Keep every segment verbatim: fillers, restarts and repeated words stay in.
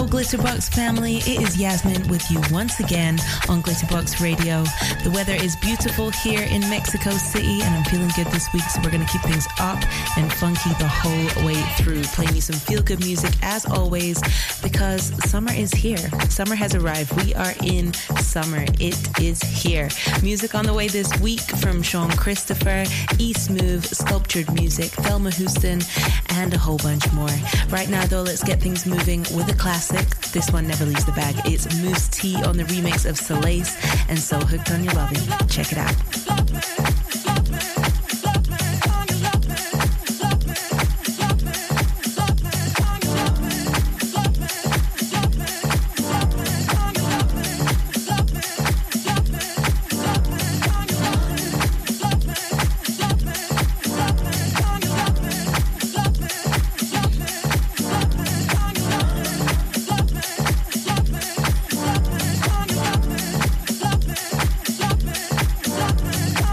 Glitterbox family, it is Yasmin with you once again on Glitterbox Radio. The weather is beautiful here in Mexico City and I'm feeling good this week, so we're going to keep things up and funky the whole way through, playing you some feel-good music as always, because summer is here. Summer has arrived. We are in summer. It is here. Music on the way this week from Sean Christopher, E-Smooth, Sculptured Music, Thelma Houston, and a whole bunch more. Right now though, let's get things moving with a classic. This one never leaves the bag. It's Moose T on the remix of Solace and So Hooked on Your Loving. Check it out. Bye.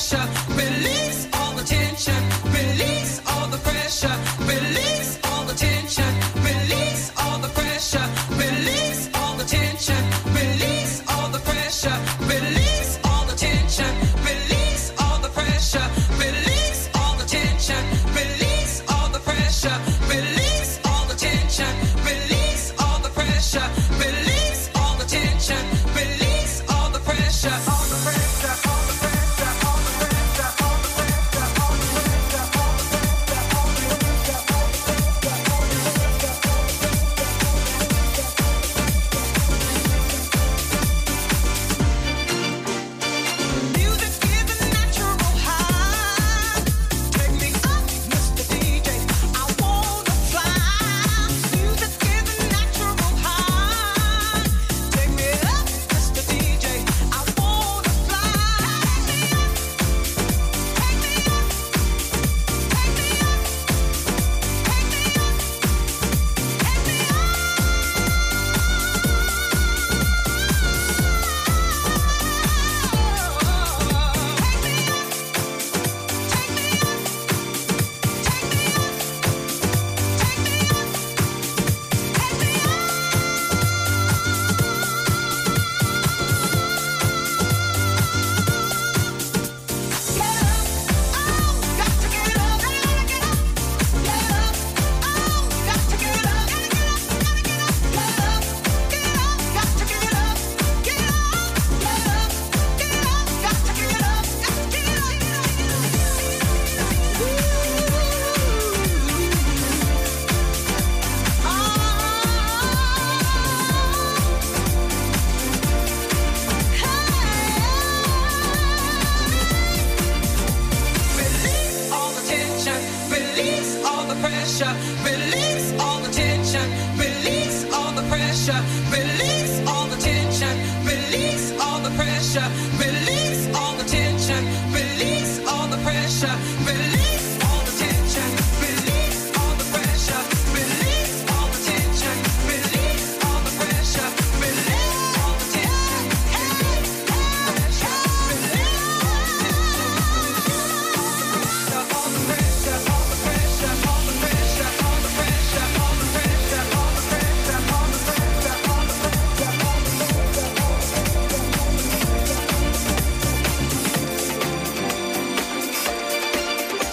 pressure, release all the tension, release all the pressure, release all the tension, release all the pressure, release all the tension, release all the pressure, release all the tension, release all the pressure, release all the tension, release all the pressure, release all the tension, release all the pressure, release all the tension, release all the pressure, all the pressure, all the pressure, all the pressure, all the pressure, all the pressure, all the pressure, all the pressure, all the pressure, all the music is a natural high. Take me up, Mister D J. I wanna fly. Music is a natural high. Take me up, Mister D J. I wanna fly. Take me up, take me up, take me up, take me up, take me up. Release all the tension, release all the pressure, release all the tension, release all the pressure, release all the tension, release all the pressure, release all the tension, release all the pressure, release all the tension, release all the pressure, release all the tension, release all the pressure, release all the tension, release all the pressure, release all the pressure, all the pressure, all the pressure, all the pressure, all the pressure, all the pressure, all the pressure, all the pressure, all the pressure, all the pressure.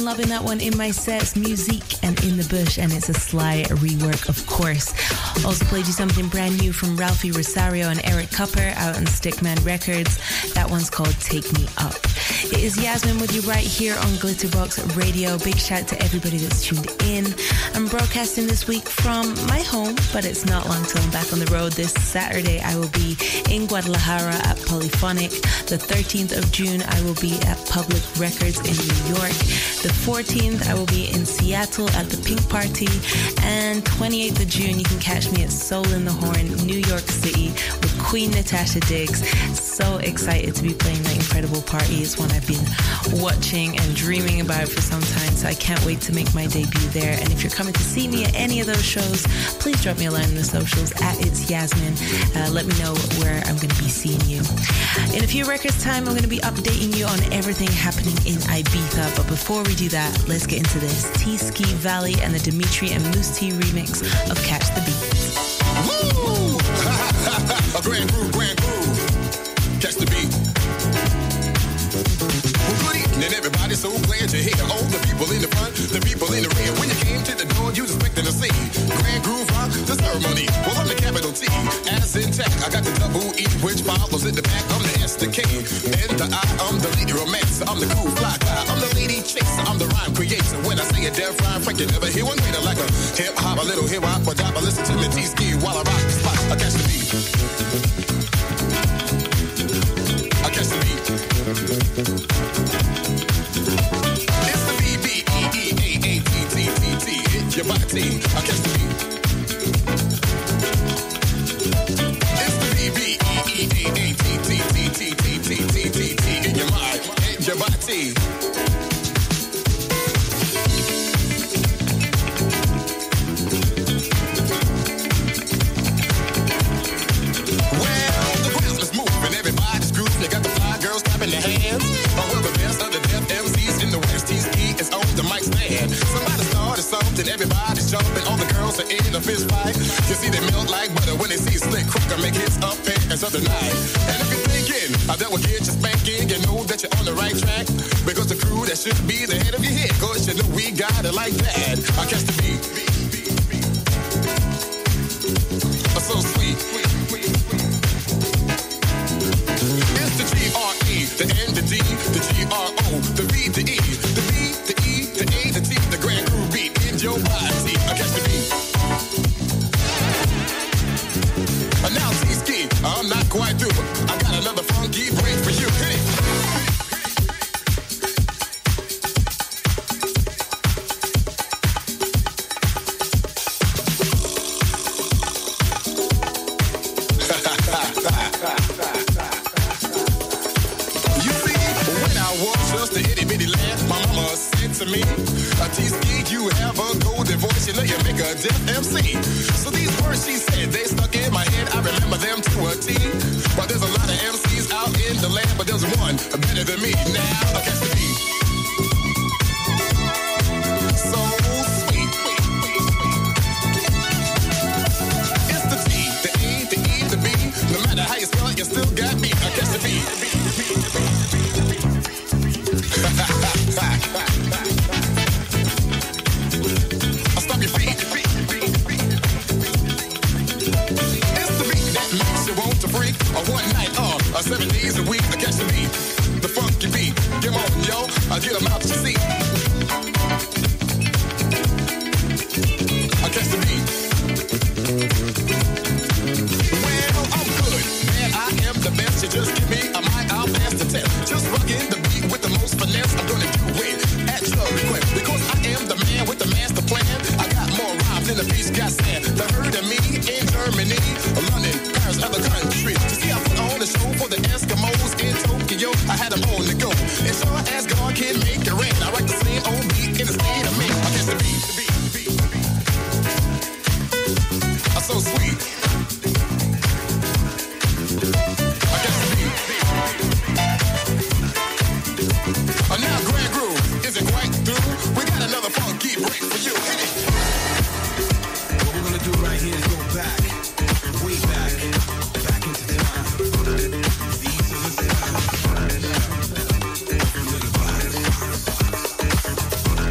been loving that one in my sets, Musique and In the Bush, and it's a Sly rework, of course. Also played you something brand new from Ralphie Rosario and Eric Cupper out on Stickman Records. That one's called Take Me Up. It is Yasmin with you right here on Glitterbox Radio. Big shout to everybody that's tuned in. I'm broadcasting this week from my home, but it's not long till I'm back on the road. This Saturday I will be in Guadalajara at Polyphonic. The thirteenth of June I will be at Public Records in New York. The fourteenth I will be in Seattle at the Pink Party. And twenty-eighth of June you can catch me at Soul in the Horn, New York City with Queen Natasha Diggs. So excited to be playing that incredible party. It's one I've been watching and dreaming about for some time, so I can't wait to make my debut there. And if you're coming to see me at any of those shows, please drop me a line on the socials at It's Yasmin. Uh, let me know where I'm going to be seeing you. In a few records time, I'm going to be updating you on everything happening in Ibiza. But before we do that, let's get into this. T-Ski Valley and the Dimitri and Moose T remix of Catch the Beat. Woo! A grand groove, grand groove. Catch the beat. Well, good evening, everybody. So glad you're here. All the people in the front, the people in the rear. When you came to the door, you was expecting to see grand groove rock the ceremony. Well, I'm the capital T, as in tech. I got the double E, which follows in the back. I'm the S, the K, and the I. I'm the lady romancer. I'm the cool fly guy. I'm the lady chaser. I'm the rhyme creator. When I say a deaf rhyme, Frank, you never hear one greater like a hip hop, a little hip hop, or dop. I listen to me T-Ski while I rock the spot. I catch the beat. I catch the beat. It's the B B E E A A T T T T. Hit your body. I catch the beat. It's the B B E E A A T T T T T T T T T. In your mind, hit your body. Well, the ground is moving, everybody's grooving. You got the fly girls clapping their hands. Oh, well, the best of the deaf M Cs in the West. T-Ski is on the mic stand. Somebody started something, everybody's jumping. All the girls are in a fist fight. You see they melt like butter when they see Slick Crooker make hits up pants of the night. And if you're thinking I that will get you spanking, you know that you're on the right track. Because the crew that should be the head of your head, cause you know we got it like that. I catch the beat. Oh, so sweet. It's the G R E, the N, the D, the G R O, the V, the E, the B, the E, the A, the T, the grand groove beat in your body. I catch the beat. And now T-Ski, I'm not quite through. I got another funky break for you. Hit it. To me, a T-Ski, you have a golden voice, you know you make a deaf M C. So these words she said, they stuck in my head, I remember them to a T. But there's a lot of M Cs out in the land, but there's one better than me. Now, I catch the beat. So sweet. It's the T, the E, the E, the B. No matter how you spell it, you still got me. I catch the beat. I'll stop your feet. It's the beat that makes you want to freak. A one night, uh, a seven days a week. I catch the beat, the funky beat. Come on, yo, I get them out your seat. I catch the beat. Well, I'm good, man, I am the best. You just give me a mic, I'll pass the test. Just rockin' the beat with the most finesse. I'm gonna do it at your request, because I am the man with the master plan. I got more rhymes than the beast got sand. The heard of me in Germany, London, Paris, other countries. You see, I put on a show for the Eskimos in Tokyo. I had them on the go. As sure as God can make it rain, I write the same old beat in the state of Maine. I catch the beat, the beat, the beat, the beat. I'm so sweet. I catch the beat, the beat. Uh, now Grand Groove isn't quite through. We got another funky break for you. Hit it. What we're gonna do right here is go back, way back, back into time. These are the times.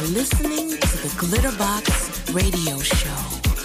listening to the Glitterbox Radio Show.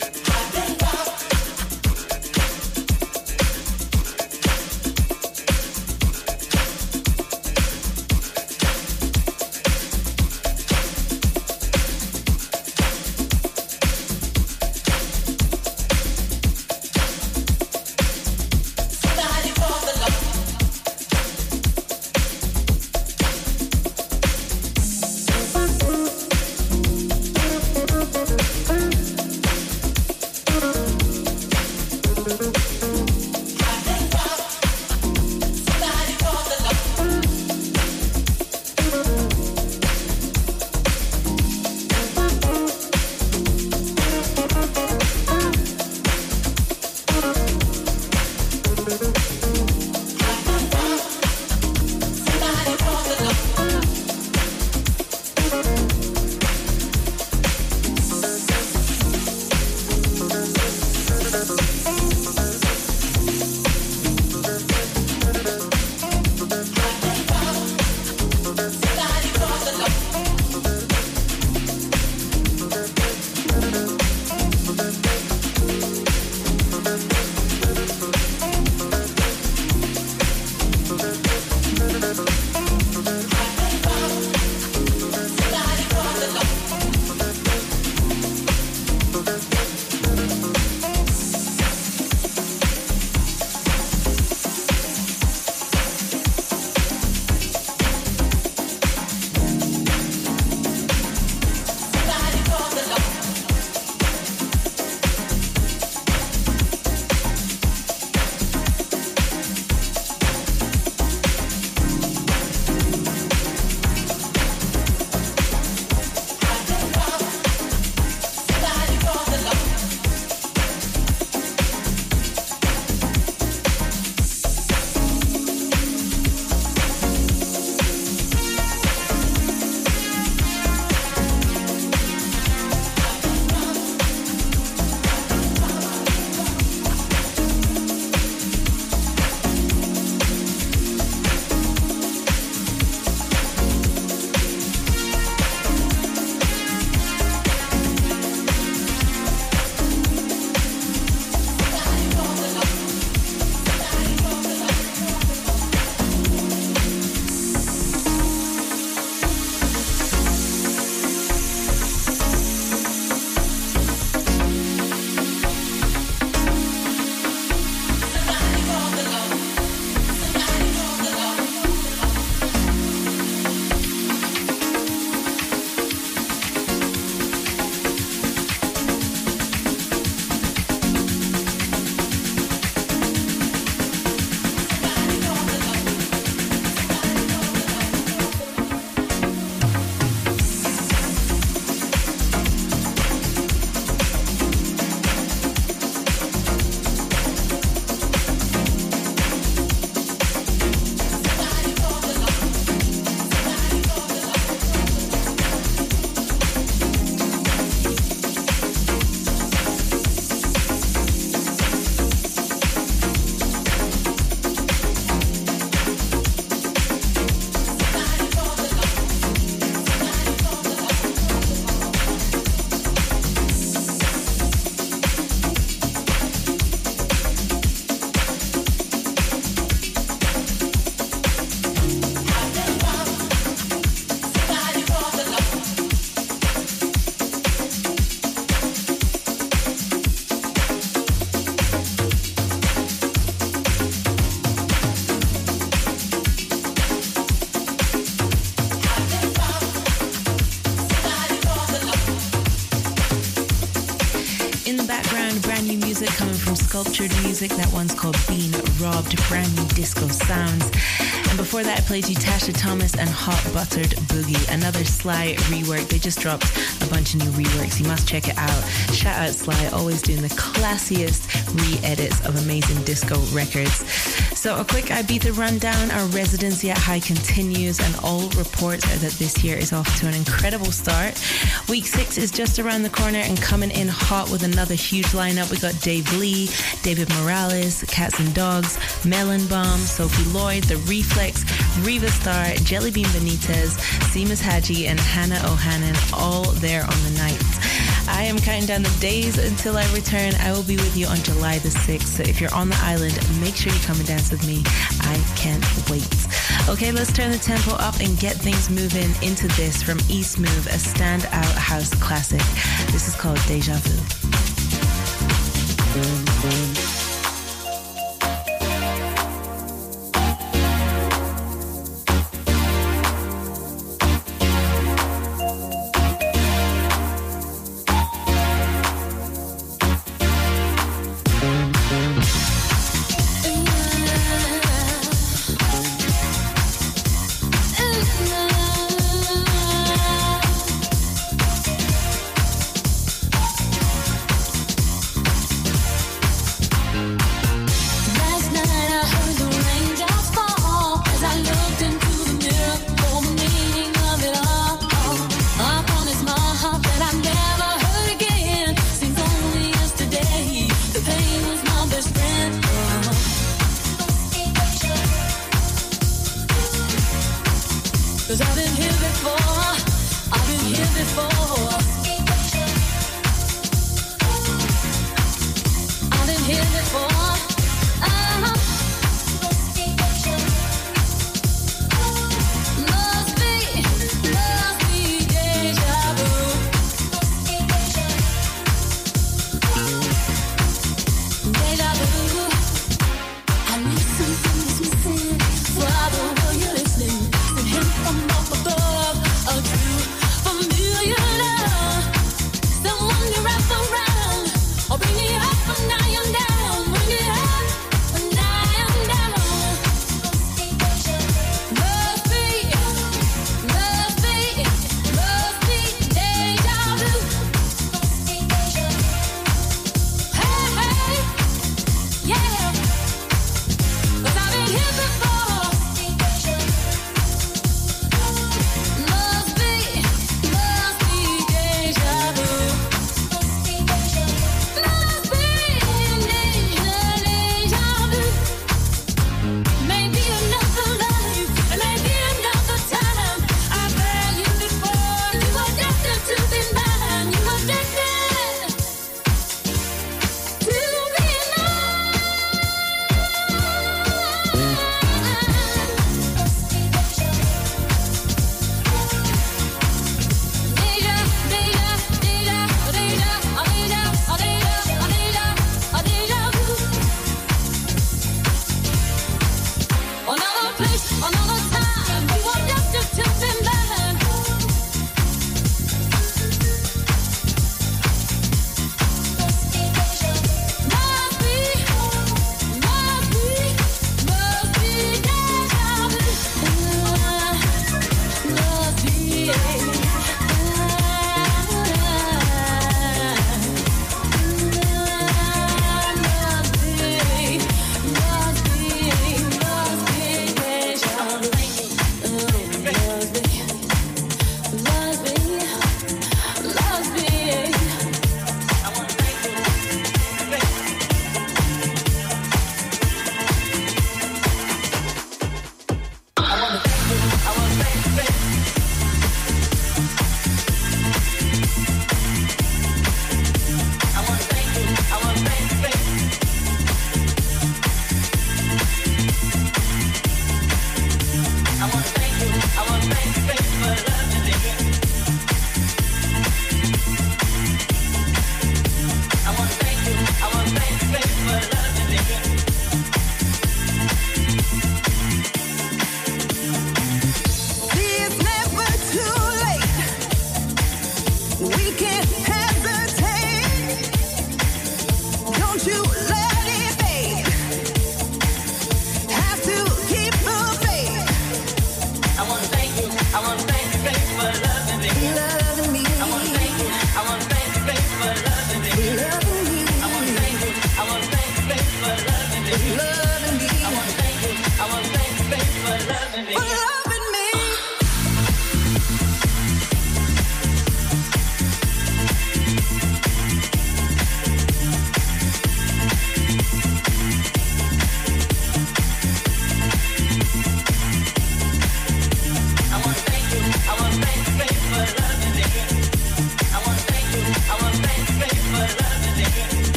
Sculptured music. That one's called Being Robbed, brand new disco sounds. And before that I played you Tasha Thomas and Hot Buttered Boogie, another Sly rework. They just dropped a bunch of new reworks. You must check it out. Shout out Sly, always doing the classiest re-edits of amazing disco records. So a quick Ibiza rundown. Our residency at High continues and all reports are that this year is off to an incredible start. Week six is just around the corner and coming in hot with another huge lineup. We got Dave Lee, David Morales, Cats and Dogs, Melon Bomb, Sophie Lloyd, The Reef Complex, Riva Star, Jellybean Benitez, Seamus Haji, and Hannah O'Hannon, all there on the night. I am counting down the days until I return. I will be with you on July the sixth. So if you're on the island, make sure you come and dance with me. I can't wait. Okay, let's turn the tempo up and get things moving into this from East Move, a standout house classic. This is called Deja Vu.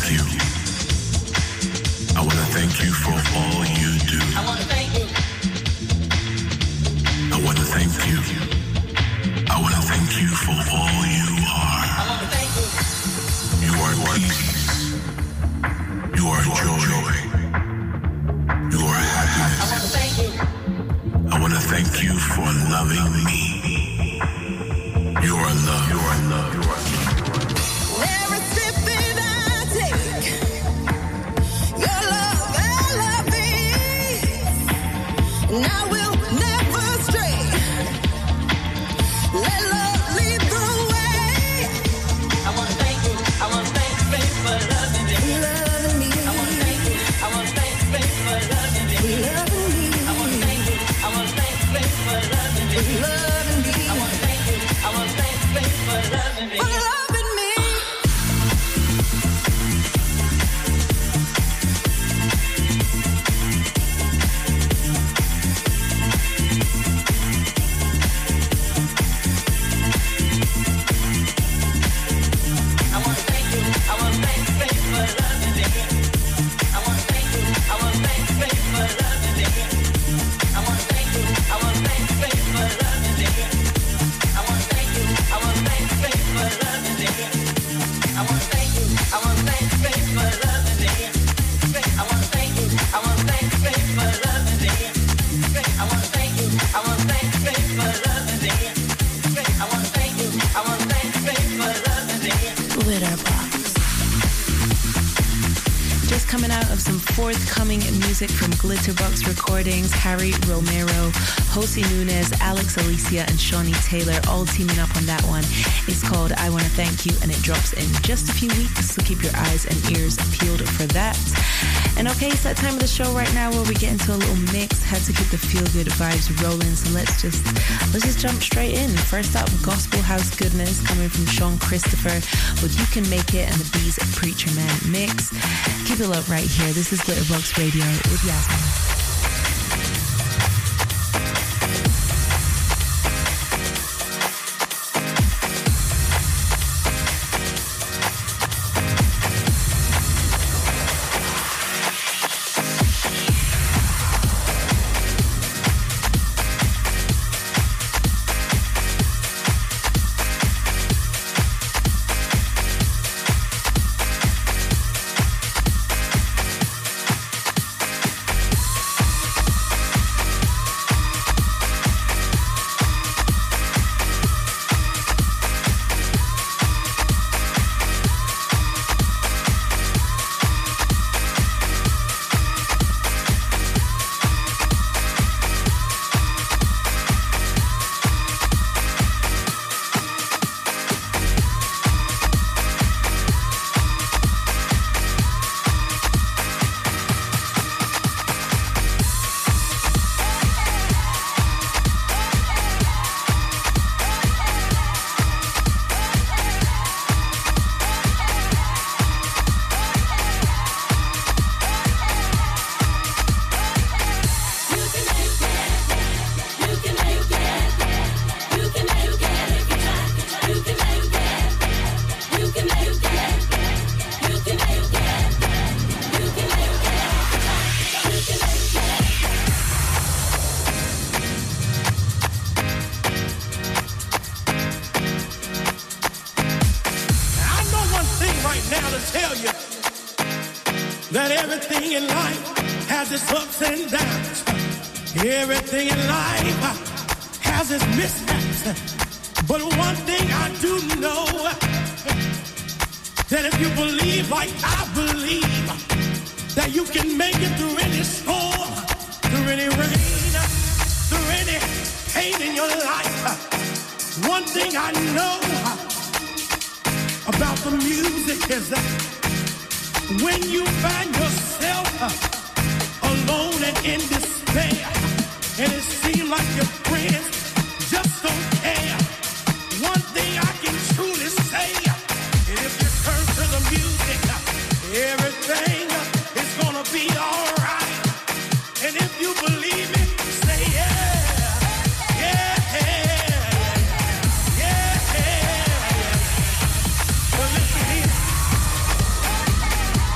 you. I want to thank you for all you do. I want to thank you. I want to thank you. I want to thank you for all you are. I want to thank you. You are peace. You are joy. You are happiness. I want to thank you. I want to thank you for loving me. You are love. You are love. You are love. Every step that I take, your love and love me, and I will never stray. Let love lead the way. I want to thank you. I want to thank you, baby, for loving me. Loving me. I want to thank you. I want to thank you, baby, for loving me. Loving me. I want to thank you. I want to thank you, baby, for loving me. Loving me. I want to thank you. I want to thank you, baby, for loving me. For loving me. Coming out of some forthcoming music from Glitterbox Recordings, Harry Romero, Jose Nunez, Alex Alicia, and Shawnee Taylor all teaming up on that one. It's called I Want to Thank You, and it drops in just a few weeks, so keep your eyes and ears peeled for that. And okay, it's that time of the show right now where we get into a little mix. Had to keep the feel-good vibes rolling, so let's just let's just jump straight in. First up, Gospel House Goodness coming from Sean Christopher with You Can Make It and the Bees Preacher Man mix. Keep it up right here. This is Glitterbox Radio with Yasmin. Everything in life has its mishaps, but one thing I do know, that if you believe like I believe, that you can make it through any storm, through any rain, through any pain in your life. One thing I know about the music is that when you find yourself alone and in despair, and it seems like your friends just don't care, one thing I can truly say, and if you turn to the music, everything is gonna be alright. And if you believe it, say yeah, yeah, yeah, yeah. Well, listen here.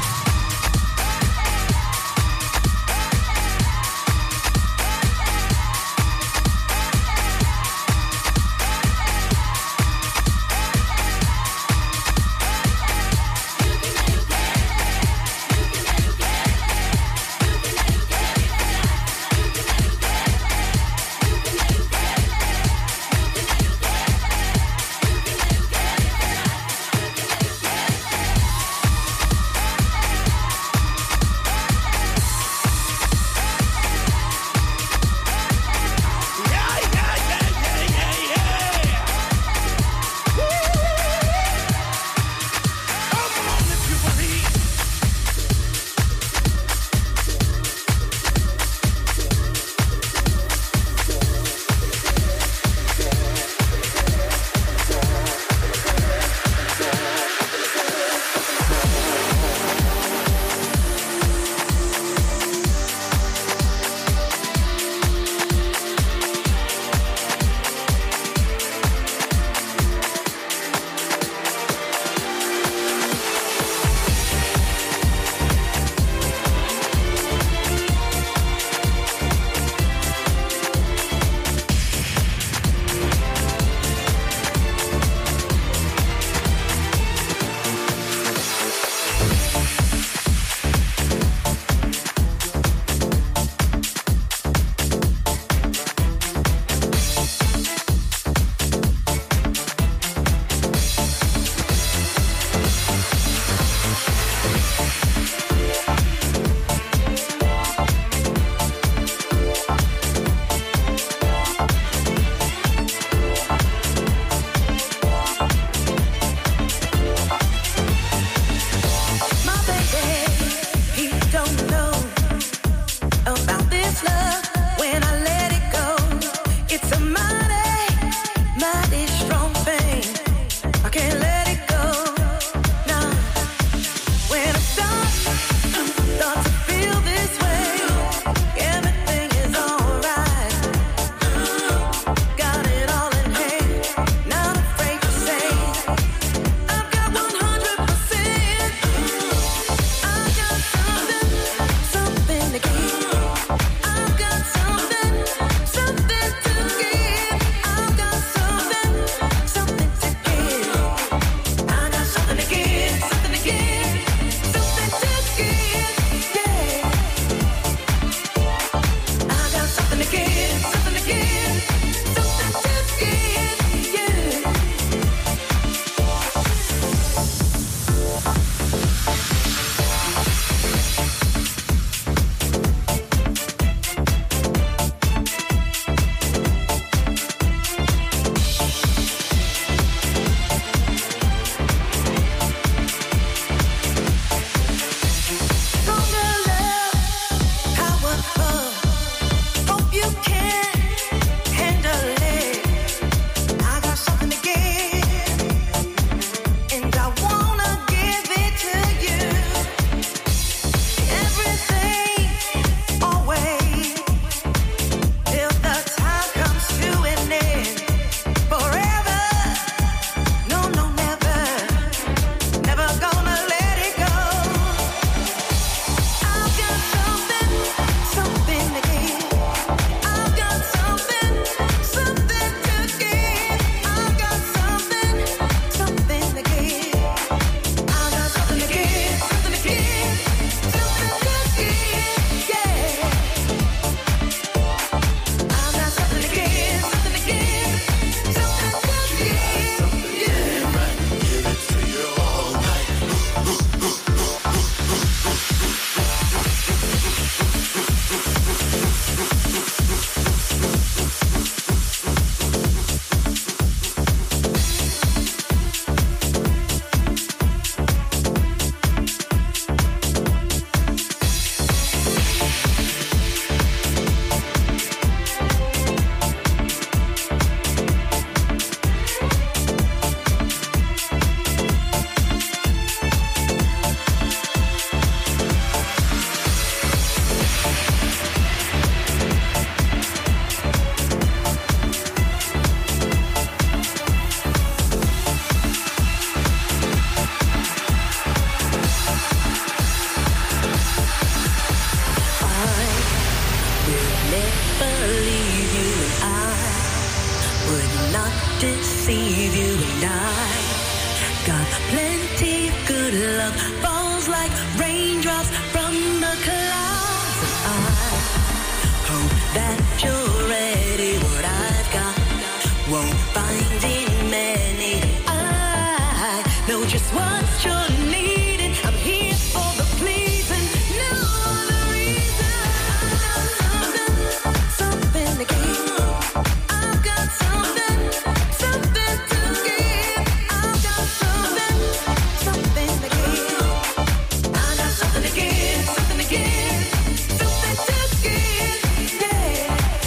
got plenty of good love, falls like raindrops from the clouds. And I hope that you're ready. What I've got won't find in many. I know just what you're needing. I'm here for the pleasing, no other reason. Something, something to give. I've got something, something to give. I've got something, something to give. I got something to give, something to give, something to give. Yeah.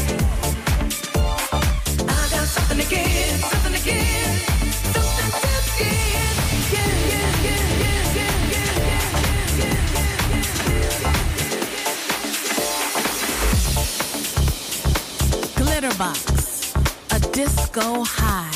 I got something to give, something to give, something to give. Yeah, yeah, yeah, yeah, yeah, yeah, yeah, yeah. Glitterbox, a disco high.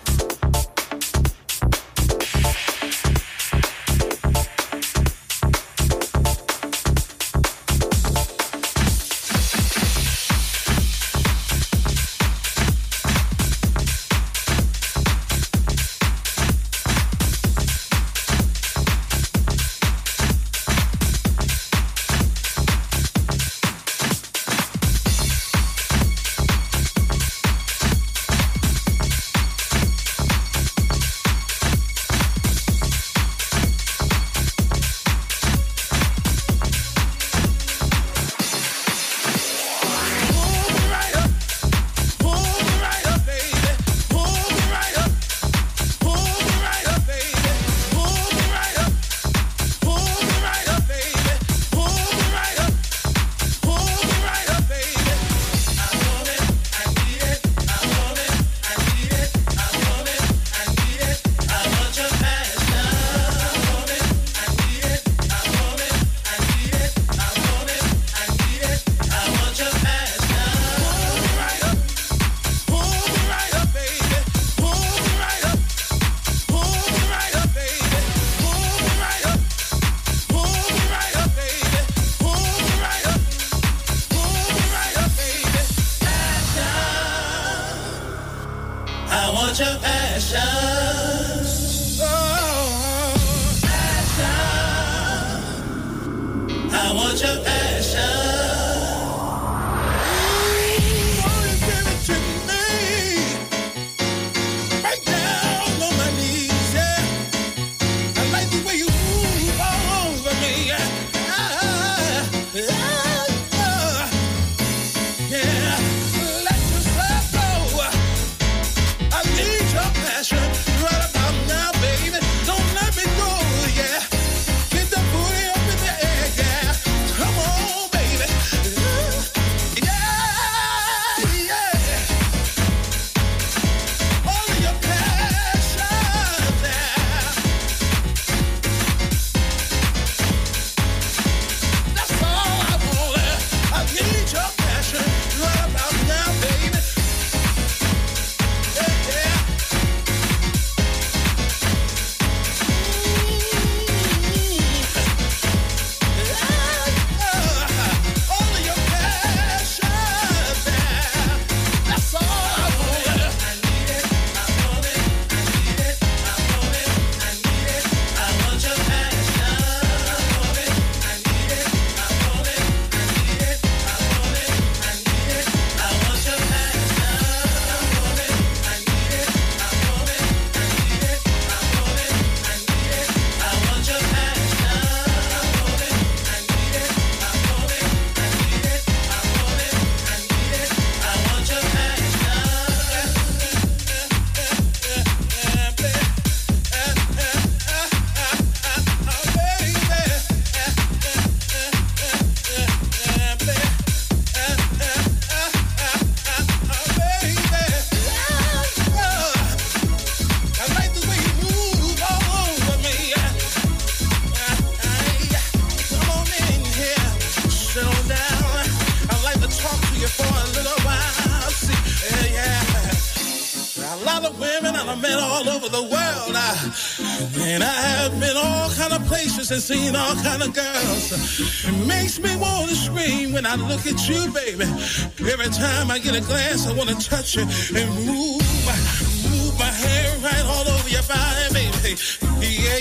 And seen all kind of girls. It makes me want to scream when I look at you, baby. Every time I get a glance, I want to touch you and move, move my hair right all over your body, baby.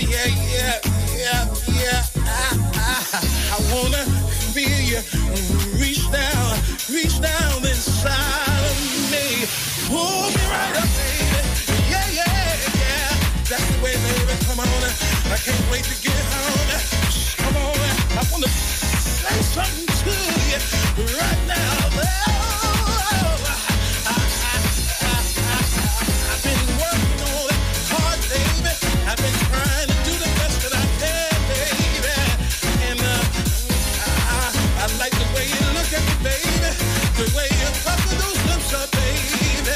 yeah, yeah, yeah, yeah. I, I, I wanna feel you reach down, reach down inside of me. Pull me right up, baby. Yeah, yeah, yeah. That's the way, baby. Come on. I can't wait to get home. Come on. I wanna say something to you right now. Oh, I, I, I, I, I've been working on it hard, baby. I've been trying to do the best that I can, baby. And uh, I, I like the way you look at me, baby. The way you pucker those lips up, baby.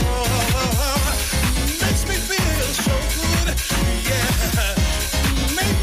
Oh, makes me feel so good, yeah. Makes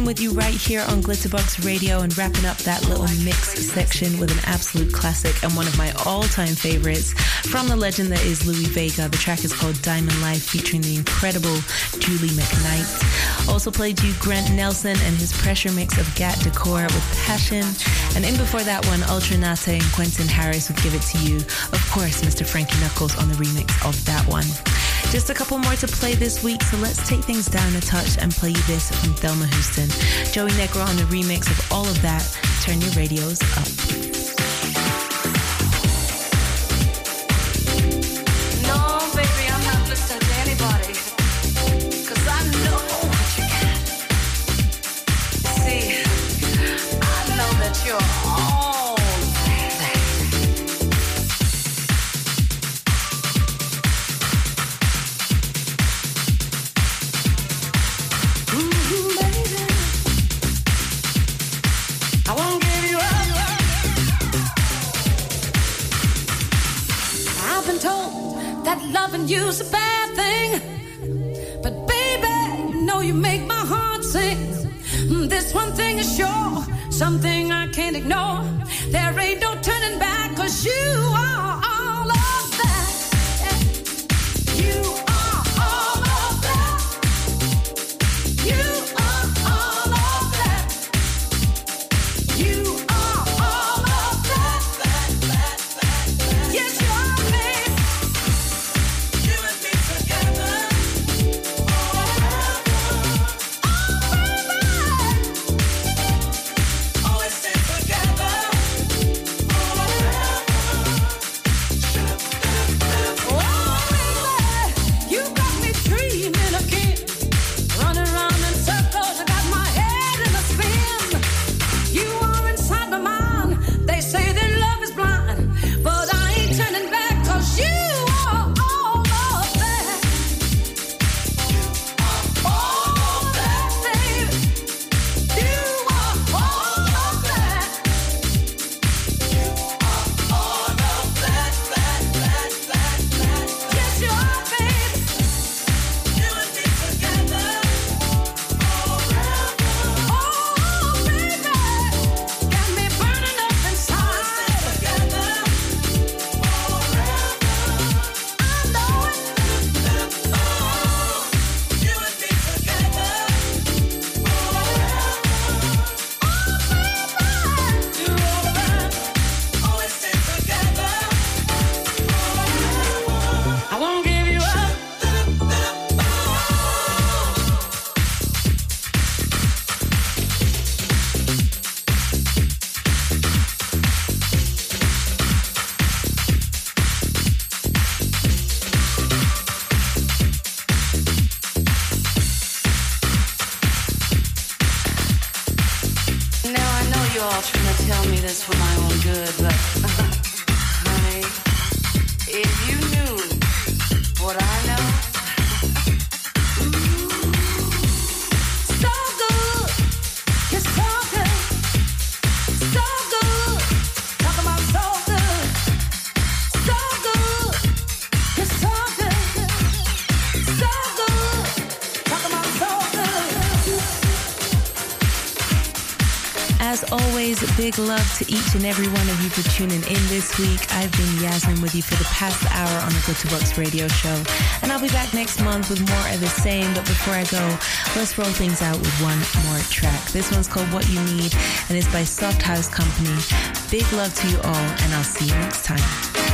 Yasmin with you right here on Glitterbox Radio, and wrapping up that little mix section with an absolute classic and one of my all-time favorites from the legend that is Louis Vega. The track is called Diamond Life, featuring the incredible Julie McKnight. Also played you Grant Nelson and his pressure mix of Gat Decor with Passion. And in before that one, Ultra Nate and Quentin Harris would Give It To You. Of course, Mister Frankie Knuckles on the remix of that one. Just a couple more to play this week, so let's take things down a touch and play you this from Thelma Houston. Joey Negro on the remix of All of That. Turn your radios up. No, baby, I'm not listening to anybody, 'cause I know what you got. See, I know that you're all that. Ooh, baby, I won't give you up. I've been told that loving you's a bad thing, but baby, you know you make my heart sing. Mm, This one thing is sure, something I can't ignore. There ain't no turning back, 'cause you are all of that. You are all of that. You are all of that. You are all of that. Yes, you are, babe. You and me together forever. Oh, baby. Always stay together forever. Oh, baby, you got me dreaming again. Running around in circles, I got my head in a spin. You are inside my mind. They say that love is blind, but I ain't turning back, 'cause you are all of that. All of that, baby. You are all of that. You are all of that, that, that, that, that. Yes, you are, baby. You and me together forever. Oh, baby, got me burning up inside. Together forever. I know it. You and me together forever. Oh, baby, you're all that. Always stay together forever. I won't give you up. Now I know you're all trying to tell me this for my own good, but honey, if you knew what I know, so good, you're so good, so good, talk about so good, so good, you're so good, so good, talk about so good. As always, big love to each and every one of you for tuning in this week. I've been Yasmin with you for the past hour on the Glitterbox Radio Show, and I'll be back next month with more of the same. But before I go, let's roll things out with one more track. This one's called What You Need, and it's by Soft House Company. Big love to you all, and I'll see you next time.